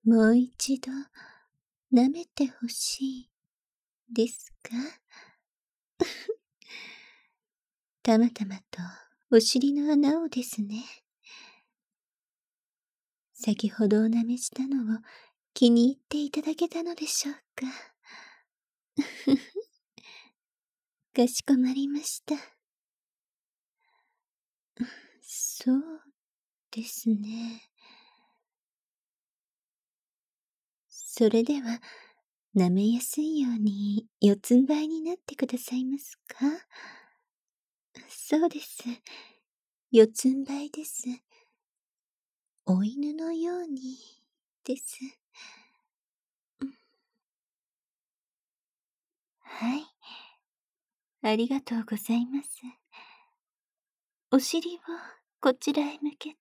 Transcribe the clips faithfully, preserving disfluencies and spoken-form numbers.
もう一度舐めてほしいですか？たまたまとお尻の穴をですね。先ほどお舐めしたのを気に入っていただけたのでしょうか。かしこまりました。そうですね。それでは、舐めやすいように四つん這いになってくださいますか？そうです。四つん這いです。お犬のようにです。はい。ありがとうございます。お尻をこちらへ向けて。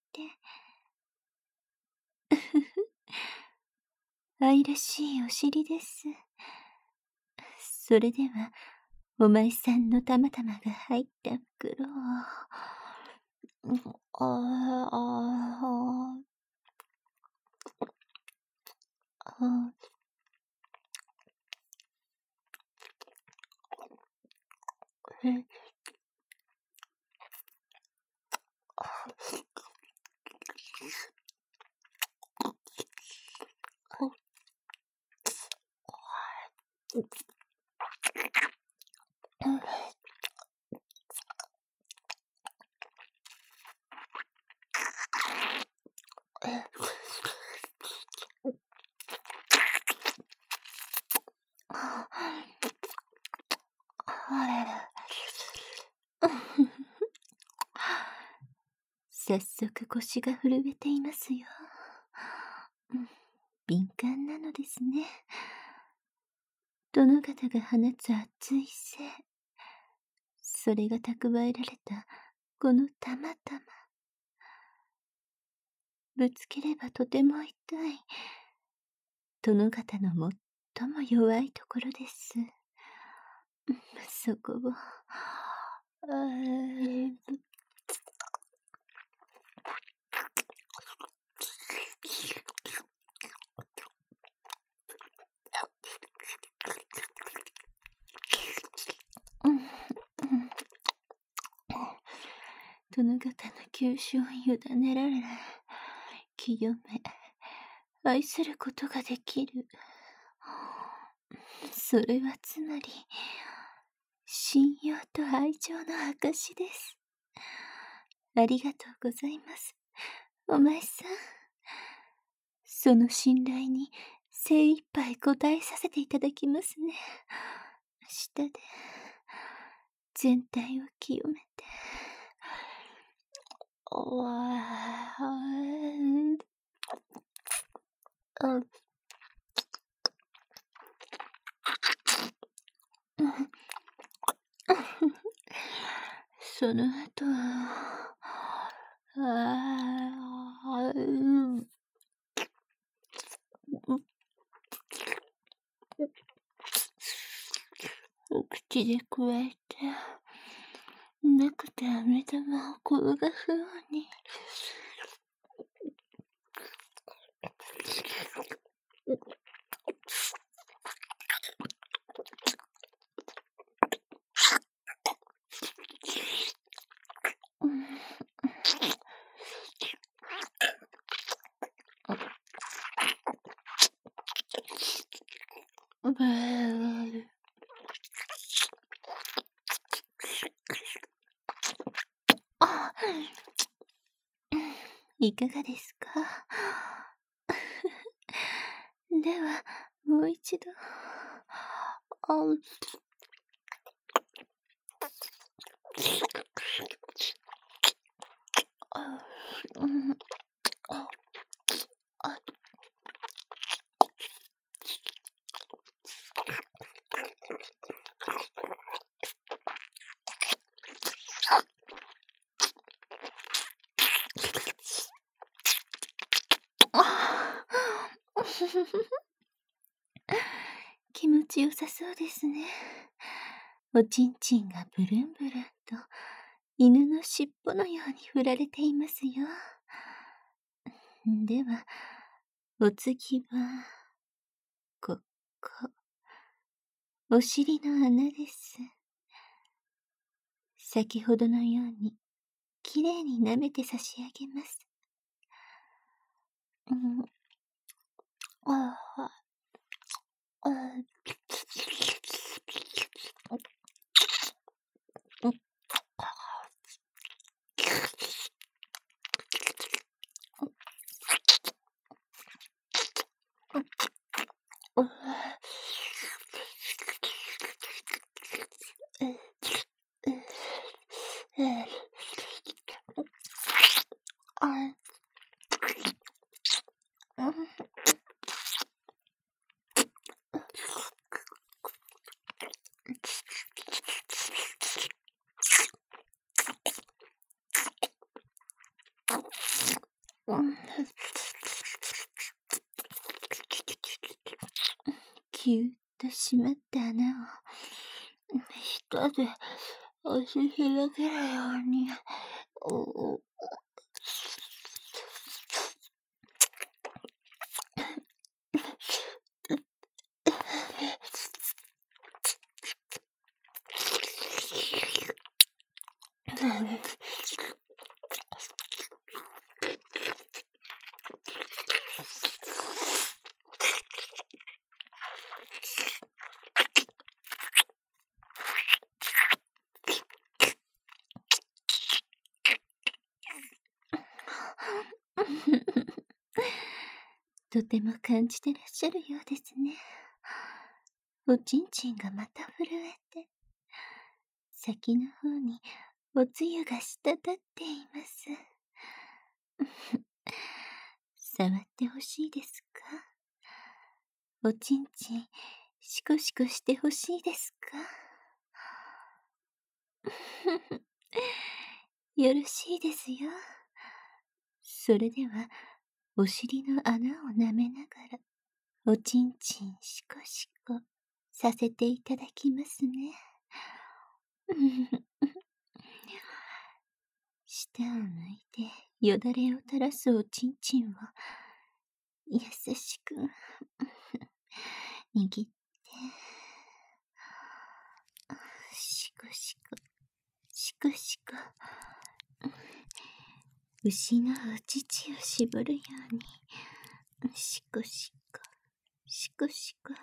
愛らしいお尻です。それでは、お前さんのたまたまが入った袋を、ああ、ああ、あえ、早速腰が震えていますよ。敏感なのですね。殿方が放つ熱い精、それが蓄えられたこのたまたま。ぶつければとても痛い、殿方の最も弱いところです。そこを、あー殿方の急所を委ねられ、清め、愛することができる。それはつまり、信用と愛情の証です。ありがとうございます、お前さん。その信頼に精一杯応えさせていただきますね。舌で全体を清めて。おわーあその後は、あーお口でくわえて、なくて飴玉を転がすように。ブーあ、いかがですか？では、もう一度。ああうんあああ気持ちよさそうですね。おちんちんがブルンブルンと犬の尻尾のように振られていますよ。では、 お次は、ここ、お尻の穴です。先ほどのように、きれいに舐めて差し上げます。うん、ああ、ああ、ぎゅーっと締まった穴を、舌で押し開けるように、おおとても感じてらっしゃるようですね。おちんちんがまた震えて、先の方におつゆが滴っています。触ってほしいですか？おちんちん、シコシコしてほしいですか？よろしいですよ。それでは、お尻の穴を舐めながら、おちんちんシコシコさせていただきますね。舌を抜いてよだれを垂らすおちんちんを優しく握って、シコシコ、シコシコ、牛のお乳を絞るように、シコシコ、シコシコ。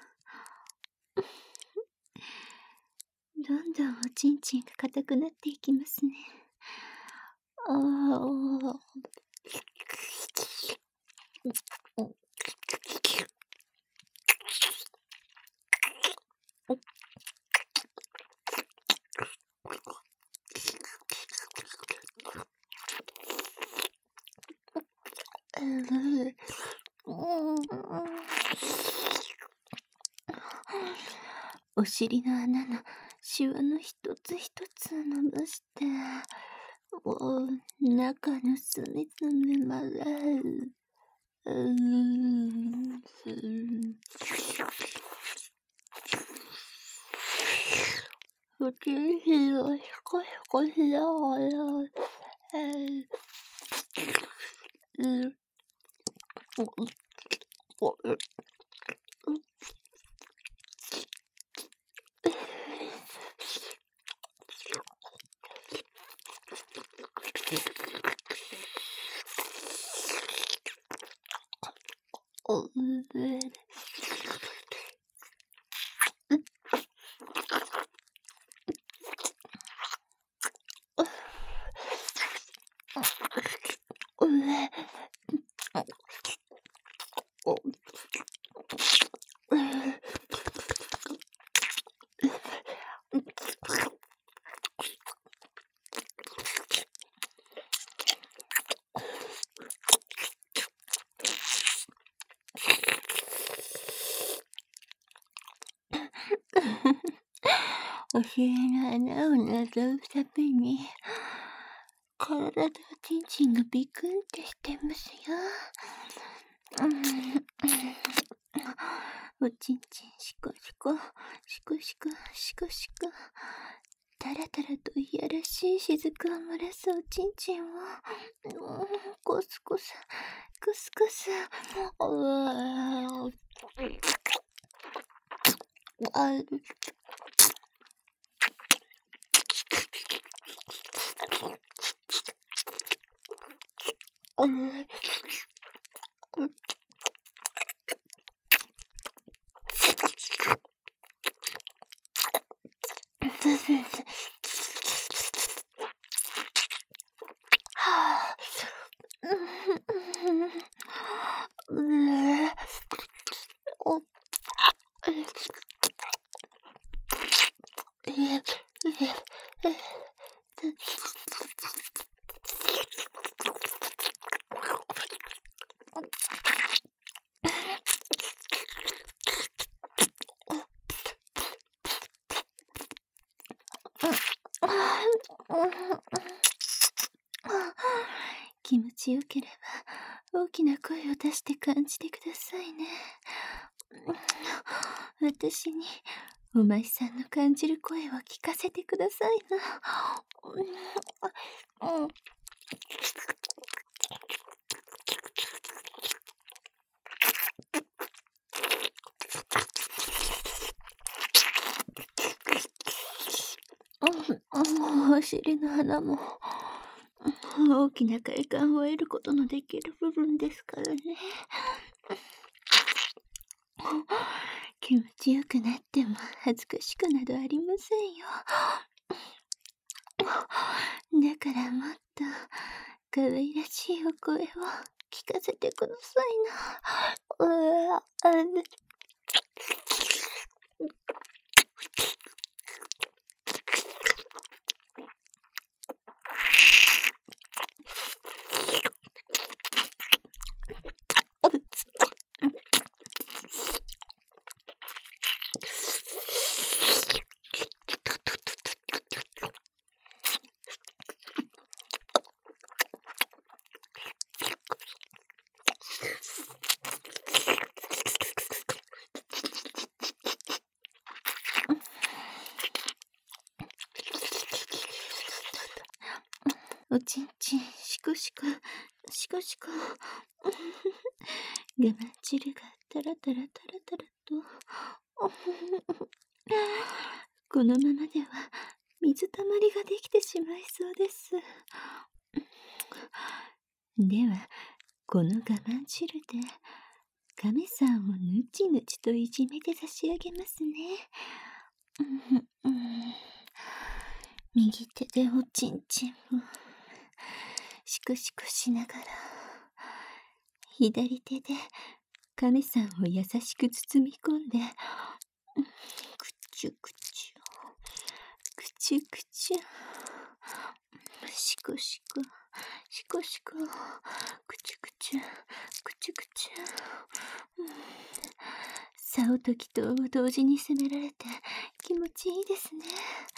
どんどんおちんちんが硬くなっていきますね。ああ。お尻の穴のシワの一つ一つを伸ばして、お中の隅々まで、うーん、おちんちんをシコシコしながら、うん、おうべ。お尻の穴を覗くたびに、体とおちんちんがビクンってしてますよ。おちんちんシコシコ、シコシコ、シコシコ。タラタラといやらしい雫を漏らすおちんちんを、コスコス、ココスコス。うーあうんはぁうんお気持ちよければ大きな声を出して感じてくださいね。私にお前さんの感じる声を聞かせてくださいな。うんお尻の穴も大きな快感を得ることのできる部分ですからね。気持ちよくなっても恥ずかしくなどありませんよ。だからもっと可愛らしいお声を聞かせてくださいな。うわあのおちんちんしこしこしこしこ我慢汁がタラタラタラタラとこのままでは水たまりができてしまいそうです。ではこの我慢汁で亀さんをぬちぬちといじめて差し上げますね。うんうん、右手でおちんちんをシクシクしながら左手で亀さんを優しく包み込んでくちゅくちゅくちゅくちゅシクシクシクシクくちゅくちゅくちゅくちゅ竿と祈祷を同時に責められて気持ちいいですね。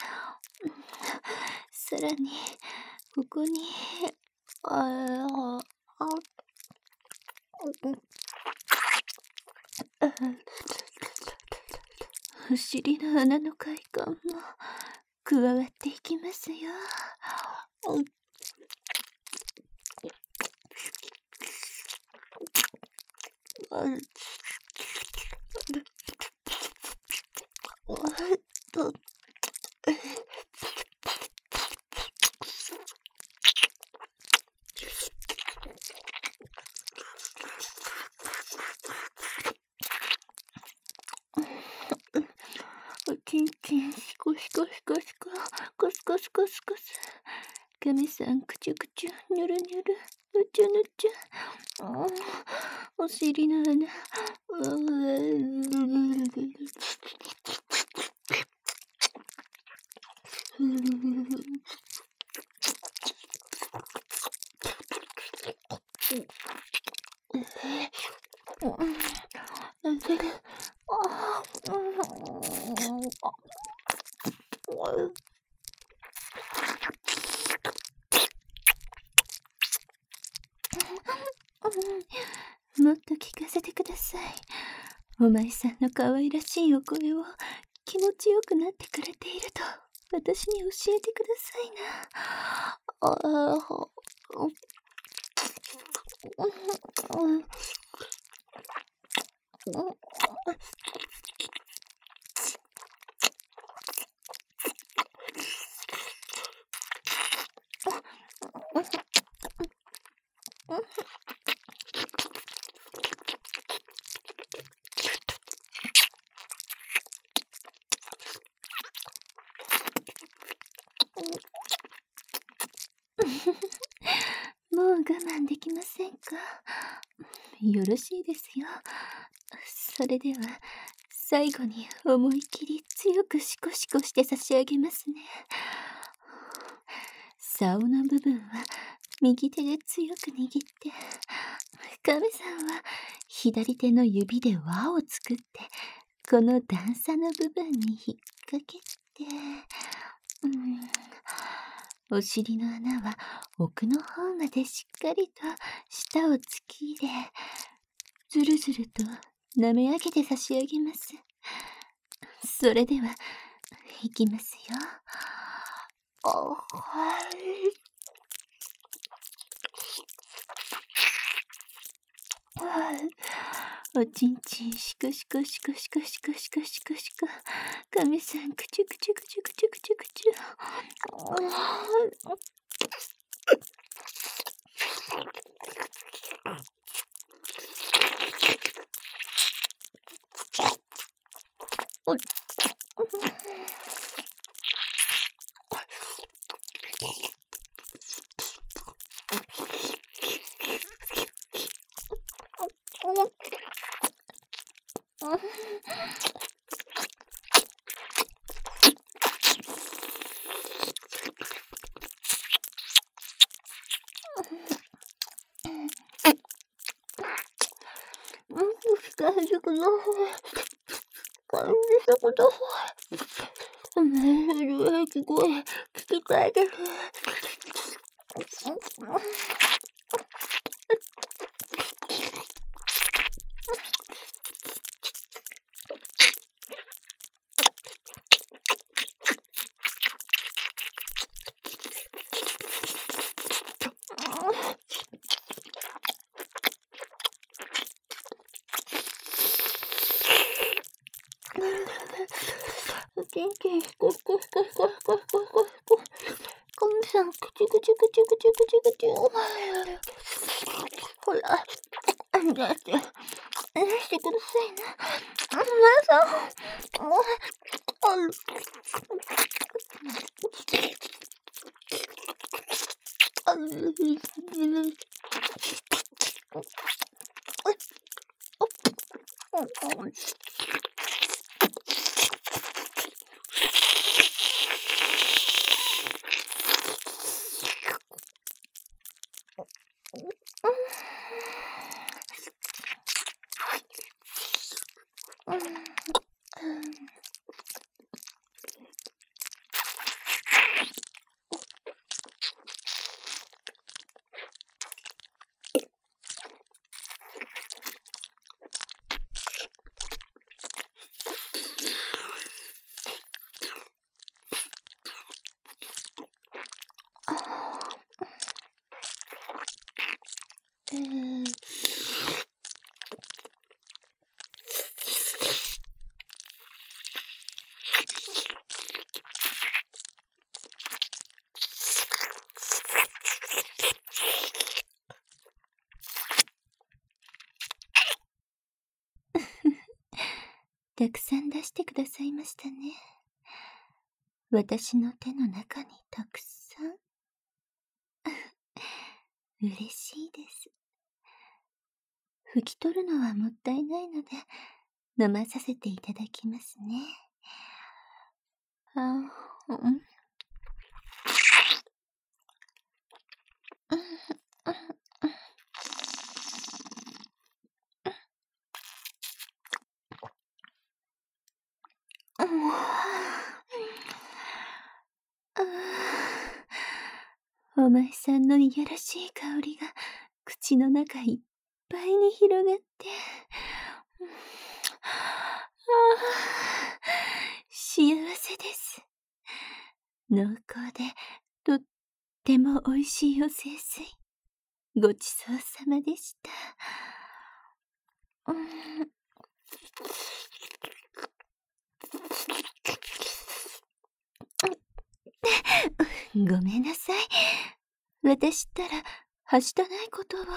さらにここにああお尻の穴の快感も加わっていきますよ。おちんちんシコシコシコシココスコスコスコス神さんくちゅくちゅぬるぬるぬちゅぬちゅお尻の穴もっと聞かせてください。お前さんの可愛らしいお声を気持ちよくなってくれていると私に教えてくださいな。あもう我慢できませんか？よろしいですよ。それでは、最後に思い切り強くシコシコして差し上げますね。竿の部分は右手で強く握って、亀さんは左手の指で輪を作って、この段差の部分に引っ掛けて、うん、お尻の穴は奥の方までしっかりと舌を突き入れ、ずるずると舐め上げて差し上げます。それでは、いきますよ。おおちんちんしこしこしこしこしこしこしこしこ。亀さん、くちゅくちゅくちゅくちゅくちゅくちゅ。大丈夫な感じたことはメール聞こえ聞きたいです。キンキン、コシコシコシコシコシコシコシコシ。コンさん、くちゅくちゅくちゅくちゅくちゅくちゅ。ほら、あんだって、してくださいな。皆さん、もう、ある。ある。たくさん出してくださいましたね。私の手の中にたくさん。嬉しいです。拭き取るのはもったいないので、飲まさせていただきますね。あ、うん。お前さんのいやらしい香りが口の中いっぱいに広がって、幸せです。濃厚でとってもおいしいお清水。 ごちそうさまでした。うん、ごめんなさい。私ったら、はしたないことを。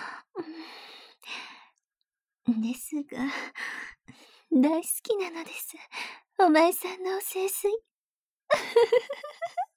うん、ですが、大好きなのです。お前さんのお清水。